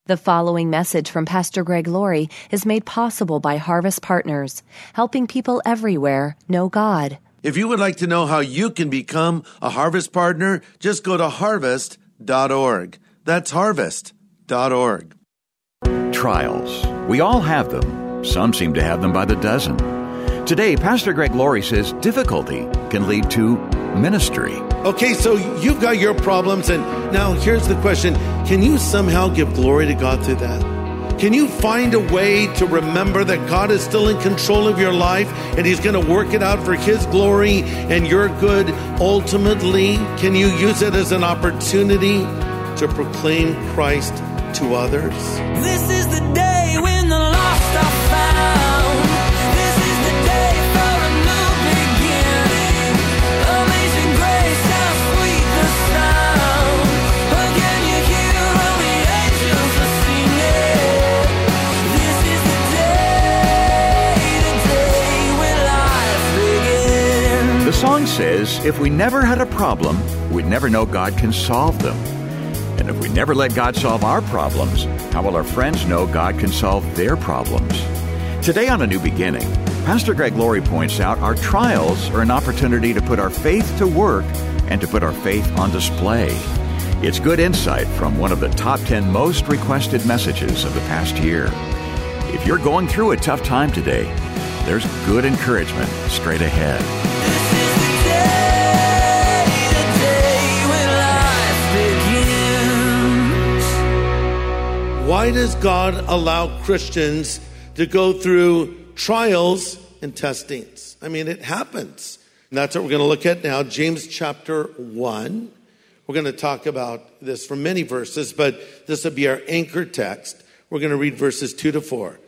The following message from Pastor Greg Laurie is made possible by Harvest Partners, helping people everywhere know God. If you would like to know how you can become a Harvest Partner, just go to harvest.org. That's harvest.org. Trials. We all have them. Some seem to have them by the dozen. Today, Pastor Greg Laurie says difficulty can lead to ministry. Okay, so you've got your problems, and now here's the question. Can you somehow give glory to God through that? Can you find a way to remember that God is still in control of your life and He's going to work it out for His glory and your good ultimately? Can you use it as an opportunity to proclaim Christ to others? This is the day when the lost are found. This is the day for a new beginning. Amazing grace, how sweet the sound. Again you hear all the angels are singing. This is the day when life begins. The song says, if we never had a problem, we'd never know God can solve them. And if we never let God solve our problems, how will our friends know God can solve their problems? Today on A New Beginning, Pastor Greg Laurie points out our trials are an opportunity to put our faith to work and to put our faith on display. It's good insight from one of the top 10 most requested messages of the past year. If you're going through a tough time today, there's good encouragement straight ahead. Why does God allow Christians to go through trials and testings? I mean, it happens. And that's what we're going to look at now. James chapter 1. We're going to talk about this from many verses, but this will be our anchor text. We're going to read verses 2 to 4.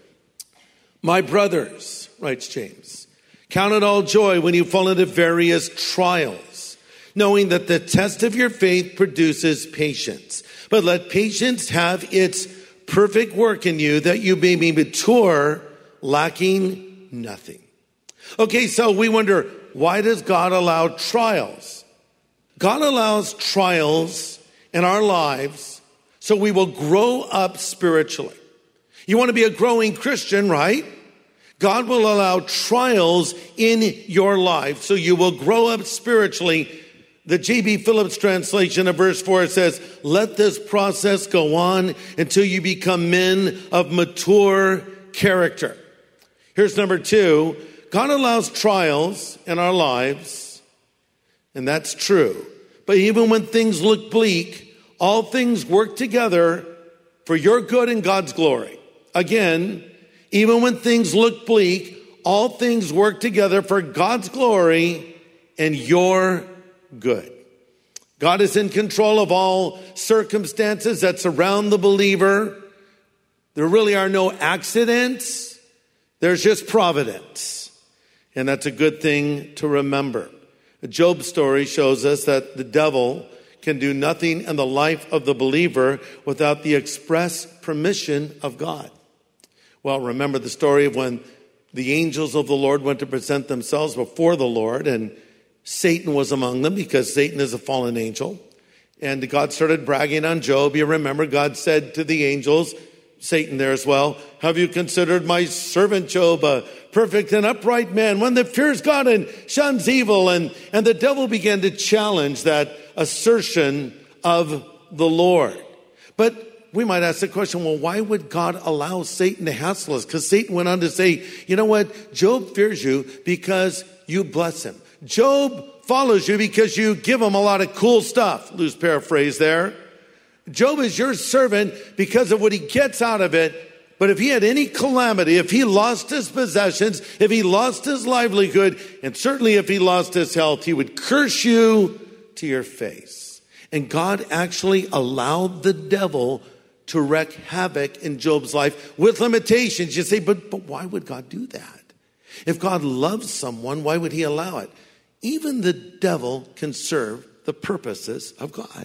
My brothers, writes James, count it all joy when you fall into various trials, knowing that the test of your faith produces patience. But let patience have its perfect work in you, that you may be mature, lacking nothing. Okay, so we wonder, why does God allow trials? God allows trials in our lives so we will grow up spiritually. You want to be a growing Christian, right? God will allow trials in your life so you will grow up spiritually. The J.B. Phillips translation of verse 4 says, let this process go on until you become men of mature character. Here's number 2. God allows trials in our lives, and that's true. But even when things look bleak, all things work together for your good and God's glory. Again, even when things look bleak, all things work together for God's glory and your good. God is in control of all circumstances that surround the believer. There really are no accidents. There's just providence. And that's a good thing to remember. The Job story shows us that the devil can do nothing in the life of the believer without the express permission of God. Well, remember the story of when the angels of the Lord went to present themselves before the Lord, and Satan was among them because Satan is a fallen angel. And God started bragging on Job. You remember God said to the angels, Satan there as well, have you considered my servant Job a perfect and upright man, one that fears God and shuns evil? And the devil began to challenge that assertion of the Lord. But we might ask the question, well, why would God allow Satan to hassle us? Because Satan went on to say, you know what? Job fears you because you bless him. Job follows you because you give him a lot of cool stuff. Loose paraphrase there. Job is your servant because of what he gets out of it. But if he had any calamity, if he lost his possessions, if he lost his livelihood, and certainly if he lost his health, he would curse you to your face. And God actually allowed the devil to wreak havoc in Job's life with limitations. You say, but why would God do that? If God loves someone, why would he allow it? Even the devil can serve the purposes of God.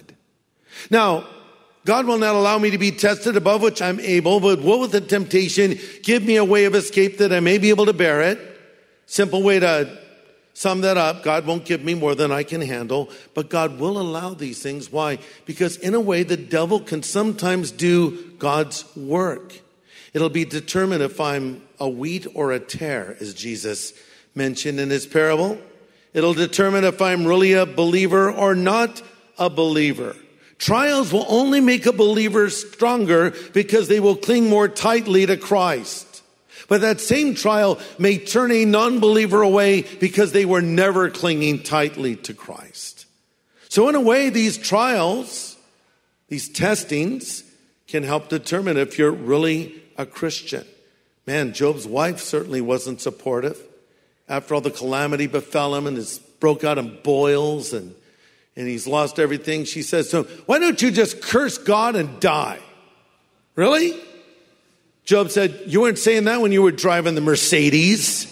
Now, God will not allow me to be tested above which I'm able, but what with the temptation, give me a way of escape that I may be able to bear it. Simple way to sum that up. God won't give me more than I can handle, but God will allow these things. Why? Because in a way, the devil can sometimes do God's work. It'll be determined if I'm a wheat or a tare, as Jesus mentioned in his parable. It'll determine if I'm really a believer or not a believer. Trials will only make a believer stronger because they will cling more tightly to Christ. But that same trial may turn a non-believer away because they were never clinging tightly to Christ. So in a way, these trials, these testings, can help determine if you're really a Christian. Man, Job's wife certainly wasn't supportive. After all the calamity befell him and it broke out in boils and he's lost everything, she says to him, why don't you just curse God and die? Really? Job said, you weren't saying that when you were driving the Mercedes.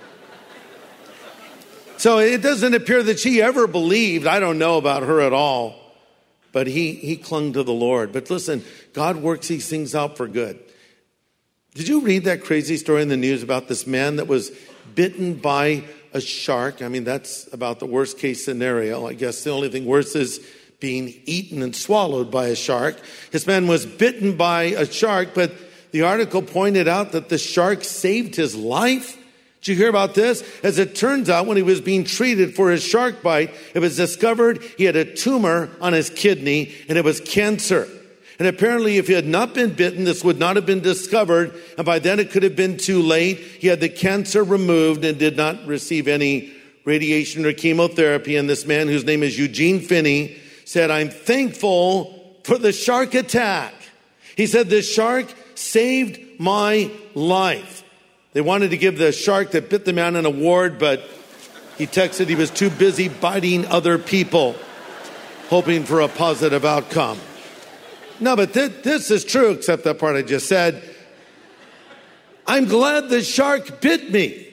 So it doesn't appear that she ever believed. I don't know about her at all. But he clung to the Lord. But listen, God works these things out for good. Did you read that crazy story in the news about this man that was bitten by a shark? I mean, that's about the worst case scenario. I guess the only thing worse is being eaten and swallowed by a shark. This man was bitten by a shark, but the article pointed out that the shark saved his life. Did you hear about this? As it turns out, when he was being treated for his shark bite, it was discovered he had a tumor on his kidney and it was cancer. And apparently, if he had not been bitten, this would not have been discovered. And by then, it could have been too late. He had the cancer removed and did not receive any radiation or chemotherapy. And this man, whose name is Eugene Finney, said, I'm thankful for the shark attack. He said, the shark saved my life. They wanted to give the shark that bit the man an award, but he texted he was too busy biting other people, hoping for a positive outcome. No, but this is true, except that part I just said. I'm glad the shark bit me.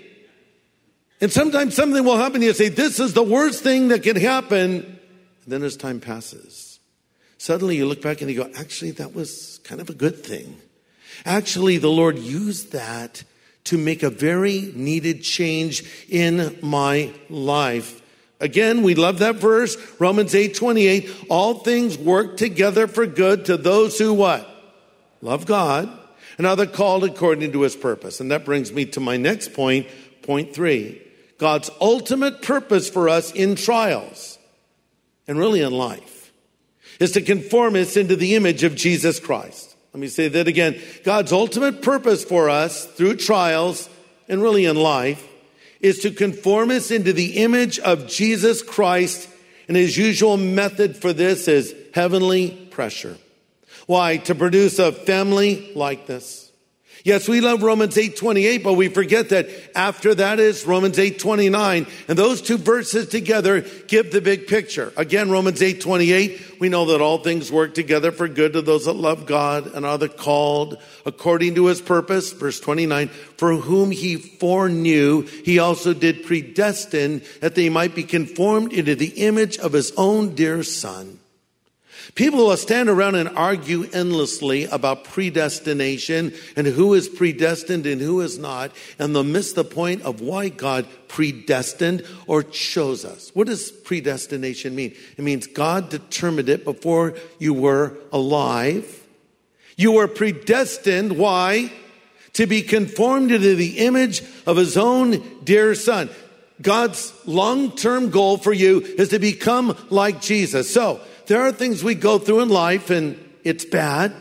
And sometimes something will happen. You say, this is the worst thing that can happen. And then as time passes, suddenly you look back and you go, actually, that was kind of a good thing. Actually, the Lord used that to make a very needed change in my life. Again, we love that verse, Romans 8:28. All things work together for good to those who what? Love God and are called according to his purpose. And that brings me to my next point, point 3. God's ultimate purpose for us in trials and really in life is to conform us into the image of Jesus Christ. Let me say that again. God's ultimate purpose for us through trials and really in life is to conform us into the image of Jesus Christ. And his usual method for this is heavenly pressure. Why? To produce a family likeness. Yes, we love Romans 8:28, but we forget that after that is Romans 8:29. And those two verses together give the big picture. Again, Romans 8:28, we know that all things work together for good to those that love God and are the called according to his purpose. Verse 29, for whom he foreknew, he also did predestine that they might be conformed into the image of his own dear Son. People will stand around and argue endlessly about predestination and who is predestined and who is not, and they'll miss the point of why God predestined or chose us. What does predestination mean? It means God determined it before you were alive. You were predestined. Why? To be conformed to the image of his own dear Son. God's long-term goal for you is to become like Jesus. So, there are things we go through in life and it's bad.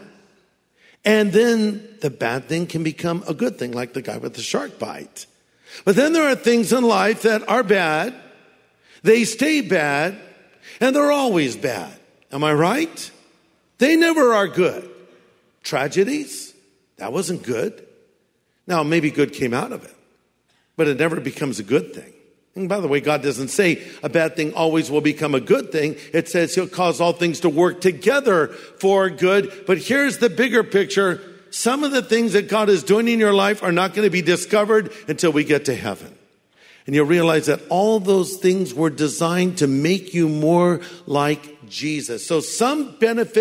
And then the bad thing can become a good thing, like the guy with the shark bite. But then there are things in life that are bad. They stay bad and they're always bad. Am I right? They never are good. Tragedies, that wasn't good. Now, maybe good came out of it, but it never becomes a good thing. And by the way, God doesn't say a bad thing always will become a good thing. It says he'll cause all things to work together for good. But here's the bigger picture. Some of the things that God is doing in your life are not going to be discovered until we get to heaven. And you'll realize that all those things were designed to make you more like Jesus. So some benefits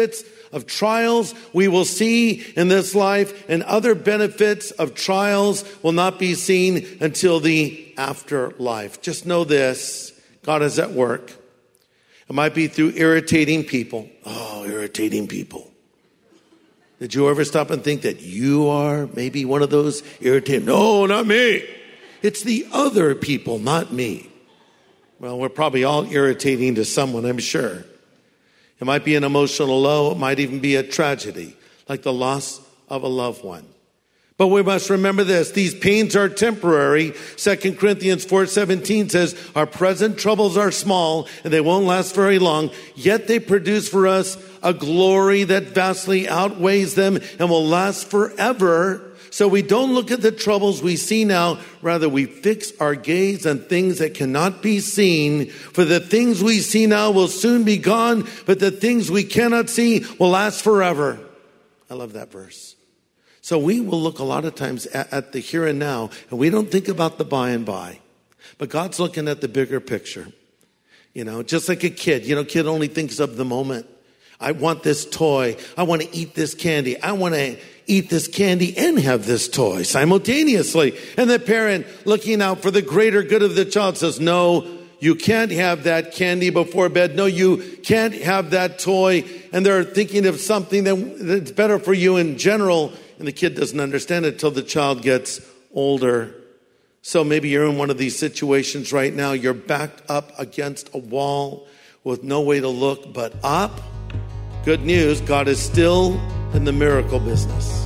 of trials we will see in this life, and other benefits of trials will not be seen until the afterlife. Just know this, God is at work. It might be through irritating people. Oh, irritating people. Did you ever stop and think that you are maybe one of those irritating? No, not me. It's the other people, not me. Well, we're probably all irritating to someone, I'm sure. It might be an emotional low. It might even be a tragedy, like the loss of a loved one. But we must remember this. These pains are temporary. 2 Corinthians 4:17 says, our present troubles are small and they won't last very long. Yet they produce for us a glory that vastly outweighs them and will last forever. So we don't look at the troubles we see now. Rather, we fix our gaze on things that cannot be seen. For the things we see now will soon be gone, but the things we cannot see will last forever. I love that verse. So we will look a lot of times at the here and now, and we don't think about the by and by. But God's looking at the bigger picture. You know, just like a kid. You know, kid only thinks of the moment. I want this toy. I want to eat this candy. I want to eat this candy and have this toy simultaneously. And the parent, looking out for the greater good of the child, says, no, you can't have that candy before bed. No, you can't have that toy. And they're thinking of something that's better for you in general. And the kid doesn't understand it until the child gets older. So maybe you're in one of these situations right now. You're backed up against a wall with no way to look but up. Good news, God is still in the miracle business.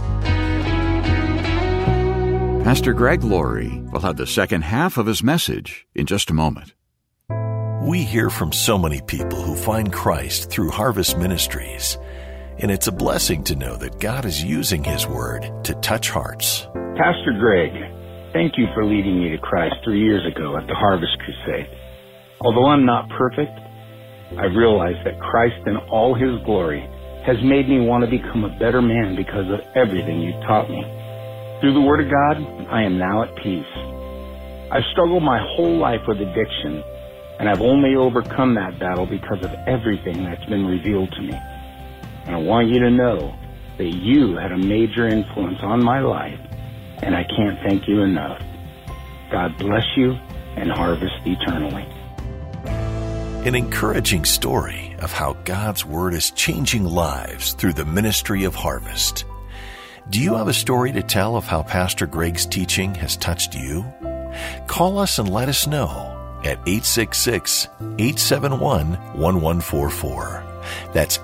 Pastor Greg Laurie will have the second half of his message in just a moment. We hear from so many people who find Christ through Harvest Ministries, and it's a blessing to know that God is using His Word to touch hearts. Pastor Greg, thank you for leading me to Christ 3 years ago at the Harvest Crusade. Although I'm not perfect, I've realized that Christ in all His glory has made me want to become a better man because of everything you taught me. Through the Word of God, I am now at peace. I've struggled my whole life with addiction, and I've only overcome that battle because of everything that's been revealed to me. And I want you to know that you had a major influence on my life, and I can't thank you enough. God bless you and harvest eternally. An encouraging story of how God's Word is changing lives through the ministry of Harvest. Do you have a story to tell of how Pastor Greg's teaching has touched you? Call us and let us know at 866-871-1144. That's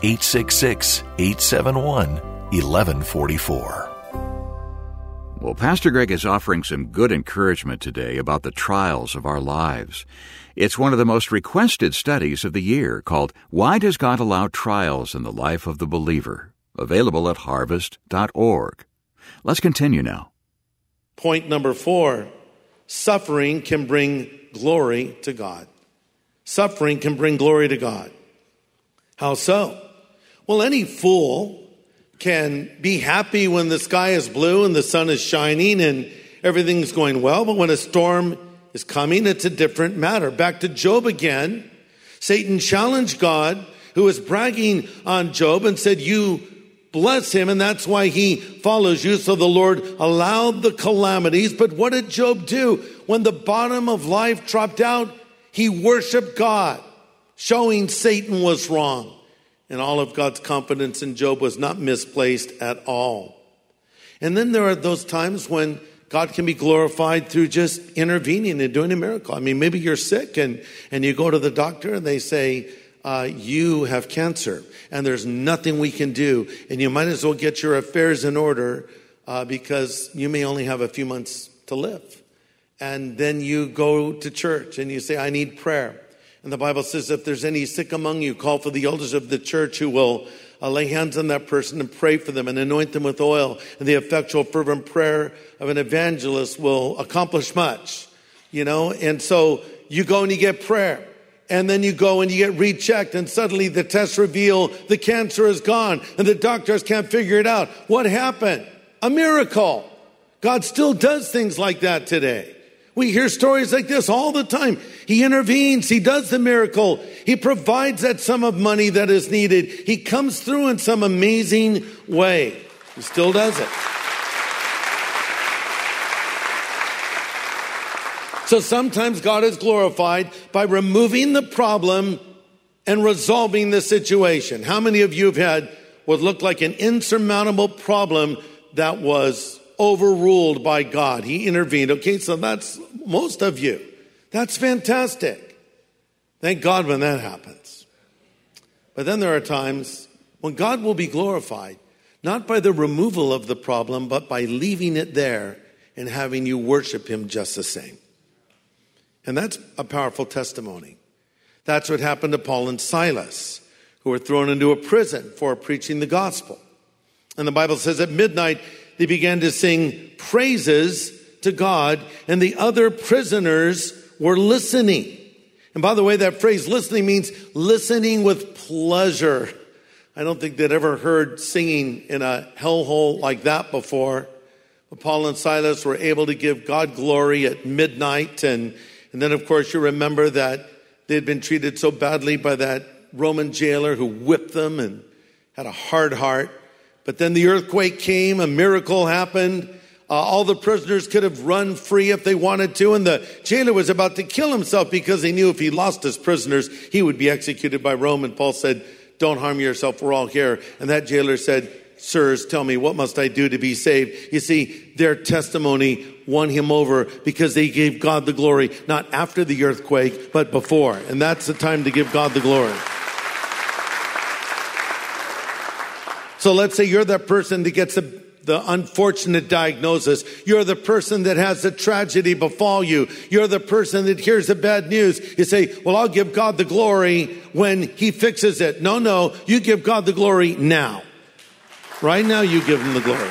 866-871-1144. Well, Pastor Greg is offering some good encouragement today about the trials of our lives. It's one of the most requested studies of the year, called Why Does God Allow Trials in the Life of the Believer? Available at harvest.org. Let's continue now. Point number 4, suffering can bring glory to God. Suffering can bring glory to God. How so? Well, any fool can be happy when the sky is blue and the sun is shining and everything's going well, but when a storm is coming, it's a different matter. Back to Job again. Satan challenged God, who was bragging on Job, and said, you bless him, and that's why he follows you. So the Lord allowed the calamities. But what did Job do? When the bottom of life dropped out, he worshiped God, showing Satan was wrong. And all of God's confidence in Job was not misplaced at all. And then there are those times when God can be glorified through just intervening and doing a miracle. I mean, maybe you're sick and you go to the doctor and they say, you have cancer and there's nothing we can do. And you might as well get your affairs in order because you may only have a few months to live. And then you go to church and you say, I need prayer. And the Bible says, if there's any sick among you, call for the elders of the church who will lay hands on that person and pray for them and anoint them with oil. And the effectual fervent prayer of an evangelist will accomplish much, you know. And so you go and you get prayer. And then you go and you get rechecked, and suddenly the tests reveal the cancer is gone and the doctors can't figure it out. What happened? A miracle. God still does things like that today, We hear stories like this all the time. He intervenes. He does the miracle. He provides that sum of money that is needed. He comes through in some amazing way. He still does it. So sometimes God is glorified by removing the problem and resolving the situation. How many of you have had what looked like an insurmountable problem that was overruled by God? He intervened. Okay, so that's most of you. That's fantastic. Thank God when that happens. But then there are times when God will be glorified, not by the removal of the problem, but by leaving it there and having you worship him just the same. And that's a powerful testimony. That's what happened to Paul and Silas, who were thrown into a prison for preaching the gospel. And the Bible says at midnight, they began to sing praises to God, and the other prisoners were listening. And by the way, that phrase listening means listening with pleasure. I don't think they'd ever heard singing in a hellhole like that before. But Paul and Silas were able to give God glory at midnight. And then, of course, you remember that they had been treated so badly by that Roman jailer who whipped them and had a hard heart. But then the earthquake came, a miracle happened. All the prisoners could have run free if they wanted to. And the jailer was about to kill himself because he knew if he lost his prisoners, he would be executed by Rome. And Paul said, "Don't harm yourself, we're all here." And that jailer said, "Sirs, tell me, what must I do to be saved?" You see, their testimony won him over because they gave God the glory, not after the earthquake, but before. And that's the time to give God the glory. So let's say you're that person that gets the unfortunate diagnosis. You're the person that has the tragedy befall you. You're the person that hears the bad news. You say, "Well, I'll give God the glory when he fixes it." No, you give God the glory now. Right now, you give him the glory.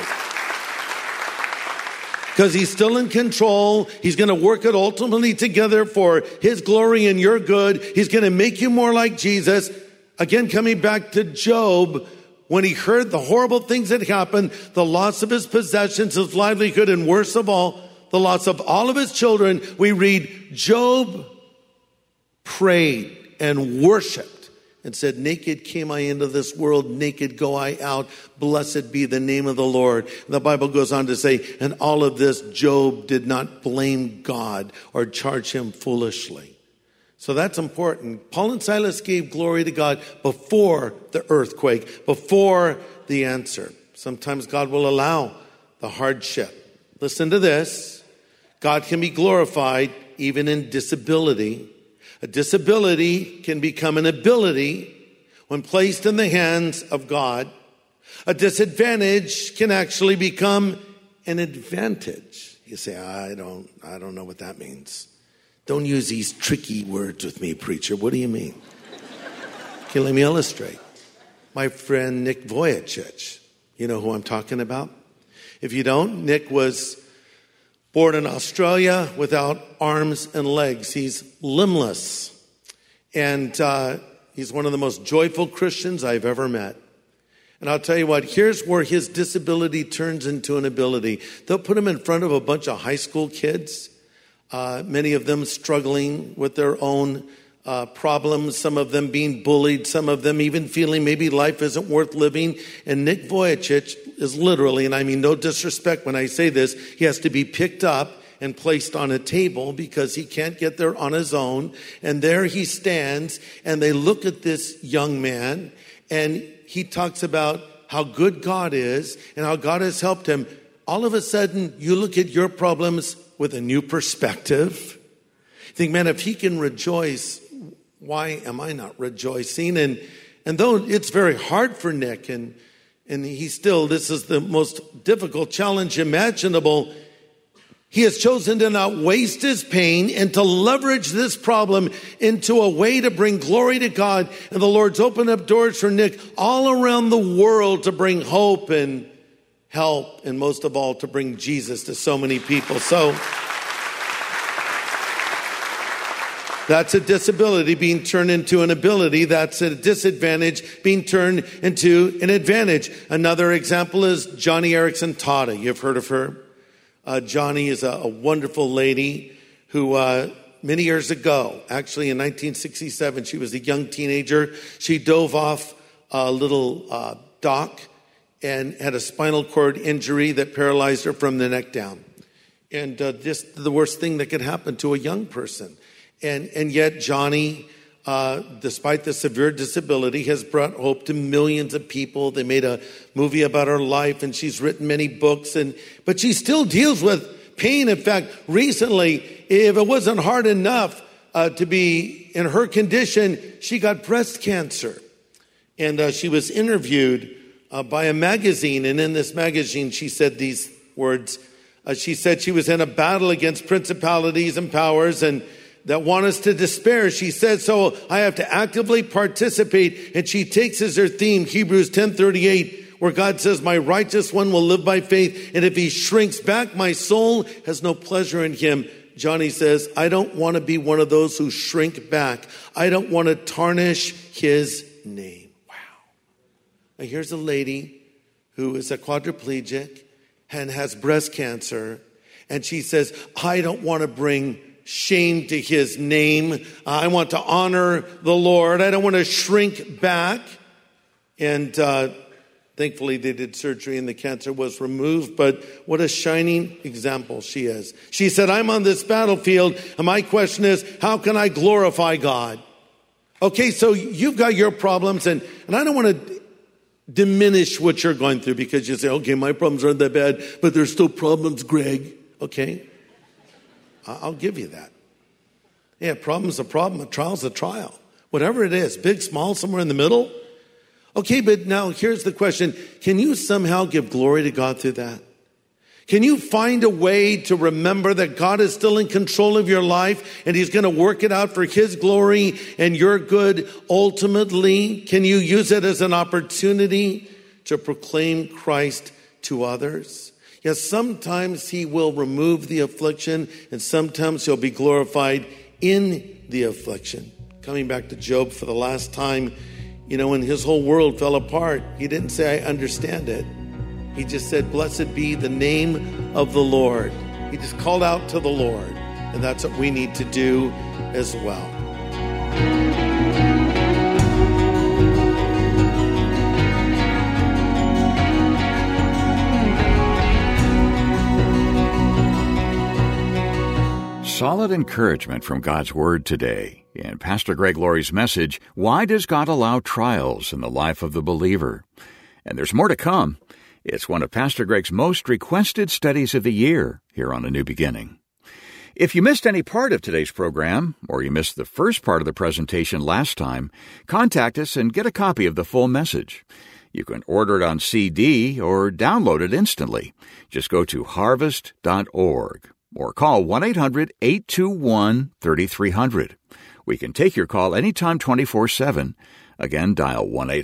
Because he's still in control. He's going to work it ultimately together for his glory and your good. He's going to make you more like Jesus. Again, coming back to Job, when he heard the horrible things that happened, the loss of his possessions, his livelihood, and worst of all, the loss of all of his children, we read, Job prayed and worshiped and said, "Naked came I into this world, naked go I out. Blessed be the name of the Lord." And the Bible goes on to say, and all of this, Job did not blame God or charge him foolishly. So that's important. Paul and Silas gave glory to God before the earthquake, before the answer. Sometimes God will allow the hardship. Listen to this. God can be glorified even in disability. A disability can become an ability when placed in the hands of God. A disadvantage can actually become an advantage. You say, I don't know what that means. Don't use these tricky words with me, preacher. What do you mean? Okay, let me illustrate. My friend Nick Vujicic, you know who I'm talking about? If you don't, Nick was born in Australia without arms and legs. He's limbless. And he's one of the most joyful Christians I've ever met. And I'll tell you what, here's where his disability turns into an ability. They'll put him in front of a bunch of high school kids, many of them struggling with their own problems, some of them being bullied, some of them even feeling maybe life isn't worth living. And Nick Vujicic is literally, and I mean no disrespect when I say this, he has to be picked up and placed on a table because he can't get there on his own. And there he stands, and they look at this young man, and he talks about how good God is and how God has helped him. All of a sudden, you look at your problems with a new perspective. You think, man, if he can rejoice, why am I not rejoicing? And though it's very hard for Nick, and he still, this is the most difficult challenge imaginable, he has chosen to not waste his pain and to leverage this problem into a way to bring glory to God. And the Lord's opened up doors for Nick all around the world to bring hope and help, and most of all, to bring Jesus to so many people. So that's a disability being turned into an ability. That's a disadvantage being turned into an advantage. Another example is Joni Eareckson Tada. You've heard of her. Joni is a wonderful lady who many years ago, actually in 1967, she was a young teenager. She dove off a little dock and had a spinal cord injury that paralyzed her from the neck down. And just the worst thing that could happen to a young person. And yet Johnny, despite the severe disability, has brought hope to millions of people. They made a movie about her life, and she's written many books. But she still deals with pain. In fact, recently, if it wasn't hard enough to be in her condition, she got breast cancer. And she was interviewed by a magazine. And in this magazine, she said these words. She said she was in a battle against principalities and powers and that want us to despair. She said, so I have to actively participate. And she takes as her theme Hebrews 10:38, where God says, my righteous one will live by faith. And if he shrinks back, my soul has no pleasure in him. Johnny says, I don't want to be one of those who shrink back. I don't want to tarnish his name. Wow. Now here's a lady who is a quadriplegic and has breast cancer. And she says, I don't want to bring shame to his name. I want to honor the Lord. I don't want to shrink back. And thankfully they did surgery and the cancer was removed. But what a shining example she is. She said, I'm on this battlefield and my question is, how can I glorify God? Okay, so you've got your problems and I don't want to diminish what you're going through because you say, okay, my problems aren't that bad, but there's still problems, Greg. Okay. I'll give you that. Yeah, problem's a problem, a trial's a trial. Whatever it is, big, small, somewhere in the middle. Okay, but now here's the question. Can you somehow give glory to God through that? Can you find a way to remember that God is still in control of your life and he's going to work it out for his glory and your good ultimately? Can you use it as an opportunity to proclaim Christ to others? Yes, sometimes he will remove the affliction and sometimes he'll be glorified in the affliction. Coming back to Job for the last time, when his whole world fell apart, he didn't say, I understand it. He just said, blessed be the name of the Lord. He just called out to the Lord. And that's what we need to do as well. Solid encouragement from God's Word today in Pastor Greg Laurie's message, Why Does God Allow Trials in the Life of the Believer? And there's more to come. It's one of Pastor Greg's most requested studies of the year here on A New Beginning. If you missed any part of today's program, or you missed the first part of the presentation last time, contact us and get a copy of the full message. You can order it on CD or download it instantly. Just go to harvest.org or call 1-800-821-3300. We can take your call anytime 24/7. Again, dial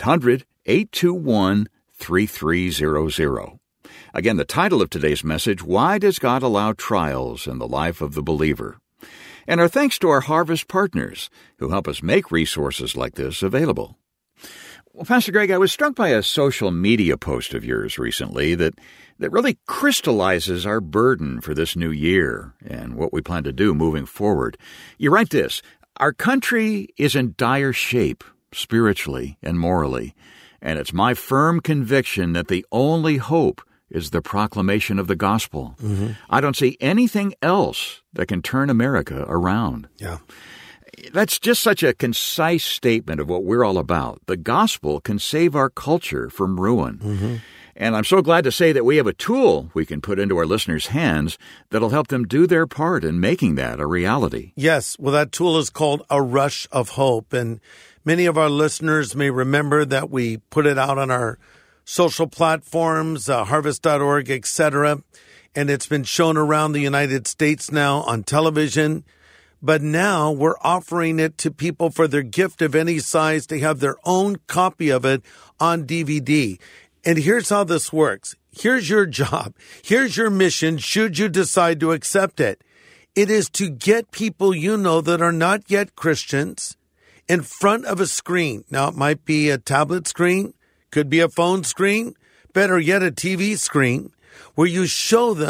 1-800-821-3300. Again, the title of today's message, Why Does God Allow Trials in the Life of the Believer? And our thanks to our Harvest partners who help us make resources like this available. Well, Pastor Greg, I was struck by a social media post of yours recently that really crystallizes our burden for this new year and what we plan to do moving forward. You write this, our country is in dire shape, spiritually and morally, and it's my firm conviction that the only hope is the proclamation of the gospel. Mm-hmm. I don't see anything else that can turn America around. Yeah. That's just such a concise statement of what we're all about. The gospel can save our culture from ruin. Mm-hmm. And I'm so glad to say that we have a tool we can put into our listeners' hands that'll help them do their part in making that a reality. Yes. Well, that tool is called A Rush of Hope. And many of our listeners may remember that we put it out on our social platforms, harvest.org, etc. And it's been shown around the United States now on television. But now we're offering it to people for their gift of any size to have their own copy of it on DVD. And here's how this works. Here's your job. Here's your mission should you decide to accept it. It is to get people you know that are not yet Christians in front of a screen. Now, it might be a tablet screen, could be a phone screen, better yet a TV screen, where you show them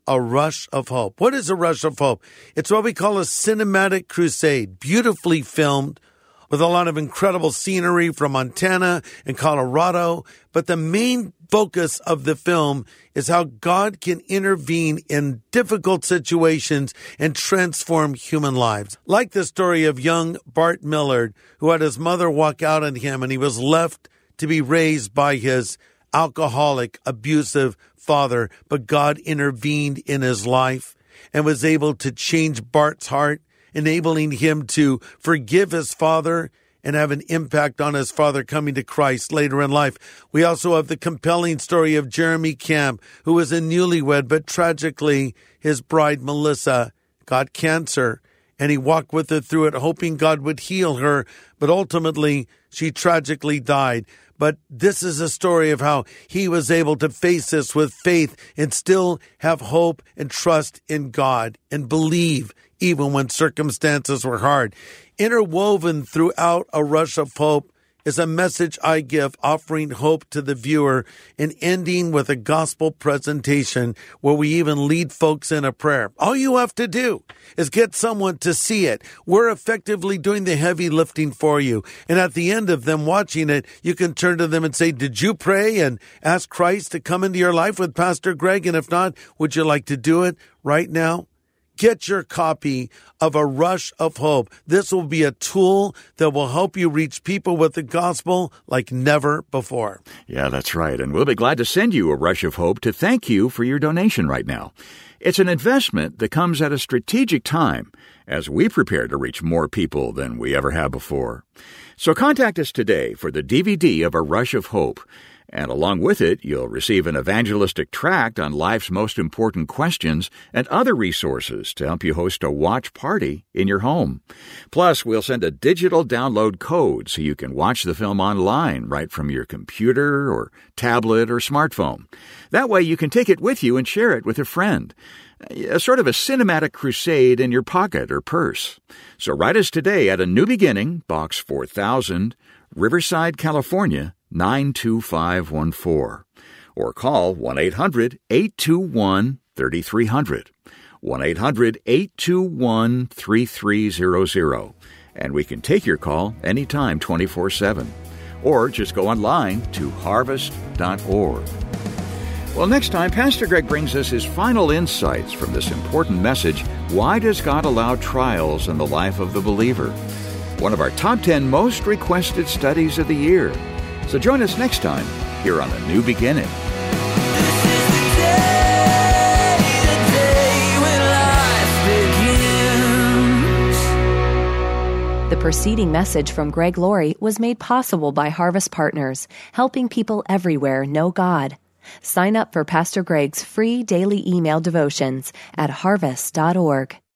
a rush of hope. What is a rush of hope? It's what we call a cinematic crusade, beautifully filmed with a lot of incredible scenery from Montana and Colorado. But the main focus of the film is how God can intervene in difficult situations and transform human lives. Like the story of young Bart Millard, who had his mother walk out on him and he was left to be raised by his alcoholic, abusive father, but God intervened in his life and was able to change Bart's heart, enabling him to forgive his father and have an impact on his father coming to Christ later in life. We also have the compelling story of Jeremy Camp, who was a newlywed, but tragically his bride, Melissa, got cancer, and he walked with her through it, hoping God would heal her, but ultimately she tragically died. But this is a story of how he was able to face this with faith and still have hope and trust in God and believe even when circumstances were hard. Interwoven throughout A Rush of Hope is a message I give offering hope to the viewer and ending with a gospel presentation where we even lead folks in a prayer. All you have to do is get someone to see it. We're effectively doing the heavy lifting for you. And at the end of them watching it, you can turn to them and say, did you pray and ask Christ to come into your life with Pastor Greg? And if not, would you like to do it right now? Get your copy of A Rush of Hope. This will be a tool that will help you reach people with the gospel like never before. Yeah, that's right. And we'll be glad to send you A Rush of Hope to thank you for your donation right now. It's an investment that comes at a strategic time as we prepare to reach more people than we ever have before. So contact us today for the DVD of A Rush of Hope. And along with it, you'll receive an evangelistic tract on life's most important questions and other resources to help you host a watch party in your home. Plus, we'll send a digital download code so you can watch the film online right from your computer or tablet or smartphone. That way you can take it with you and share it with a friend. A sort of a cinematic crusade in your pocket or purse. So write us today at A New Beginning, Box 4000, Riverside, California, 92514. Or call 1-800-821-3300. 1-800-821-3300. And we can take your call anytime 24/7. Or just go online to harvest.org. Well, next time, Pastor Greg brings us his final insights from this important message, Why Does God Allow Trials in the Life of the Believer? One of our top 10 most requested studies of the year. So join us next time here on A New Beginning. The preceding message from Greg Laurie was made possible by Harvest Partners, helping people everywhere know God. Sign up for Pastor Greg's free daily email devotions at harvest.org.